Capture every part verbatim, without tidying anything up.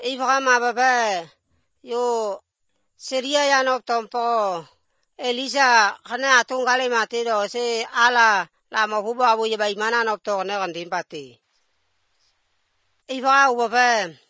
Ibrahima baba yo Syria ya no tompo Elisa khana atungale mate do se ala la mahuba abu ye bai mana no to ne gandim pati. Ibrahima baba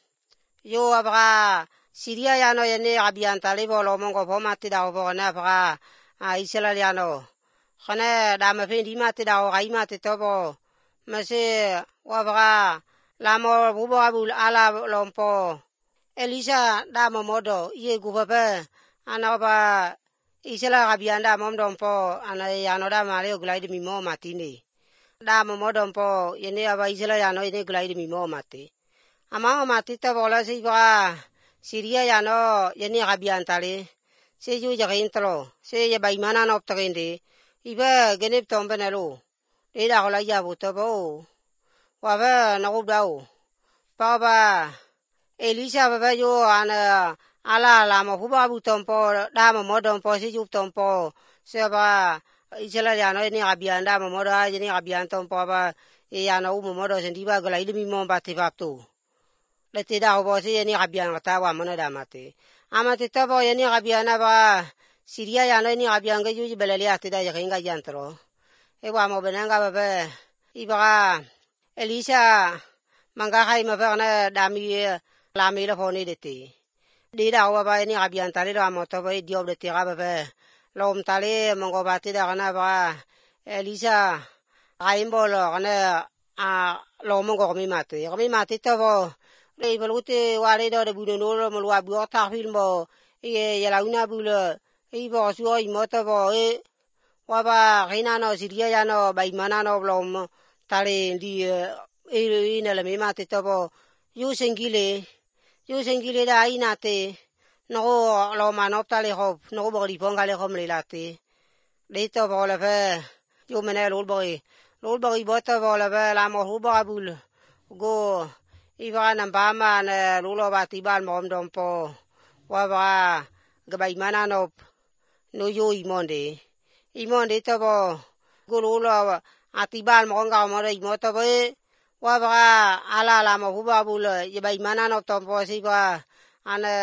yo abra Syria ya no yene abiantale bolo mongo bo mate da bo na abra a Israel ya no khana da ma fendi mate da o gai mate to bo mase wabra la mo bubo abu ala lompo Elisa da mo modo ye gu baba ana ba Isela gabianda mom dompo ana yano da male oglaide mi mo matini da mo modompo yene aba Isela yano yene oglaide mi mo mati ama matita bola si ba Syria yano yene gabiantale se ju jagintro se ye baimana no tagende iba genep tombe nalo de da hola ya buto bo waba no dao baba Elisa baba yo ana ala la mo huba bu tompo da mo modom po si ju tompo se ba Isela ya no ni abianda mo moda ni abian tompo ba e ya no mo modo se di ba gla ile mi mo ba te ba to le te da bo se ni abian ta wa mo na da mate ama te to bo ni abiana ba Syria ya no ni abian ga ju belele ate da ya ga yantro e wa mo benanga baba ibra Elisa manga hai ma ba na da mi la mi la fo ni de te di da wa ba ni abiantale da mo to ba dio de te ga baba lom tale mongo ba te da na ba Elisa ai mbolo na a lo mongo mi mate mi mate to bo le volute wa le do de bu no lo mo wa bu ta film bo ye ye la una bu le i bo su i mo to bo e wa ba reina no Syria ya no ba imana no lo mo tale di e ina le mi mate to bo yu sengile yu sengile da ina te no lo manop tale hop no bo ri ponga le hom le late le to bo le fe yu mena lo bo lo bo i bo to bo le fe la mo hu bo abul go i ba na ba ma na lo lo ba ti bal mo dom po wa ba ga ba imana no no yo i monde i monde to bo go lo lo ati bal mo nga mo re mo to bo wa ba ala la mo hu ba bul ye ba imana no to po si ba ana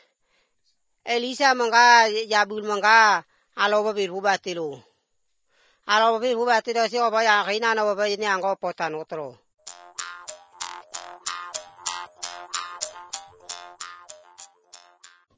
Elisa manga ya bul manga alo ba bir hu ba te lo alo ba bir hu ba te do si o ba ya reina no ba ni ango potan otro